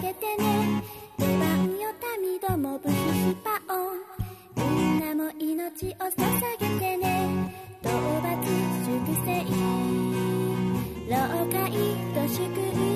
げてね。出番よ民どもブヒヒパオン、みんなも命を捧げてね。討伐粛清、老快と祝意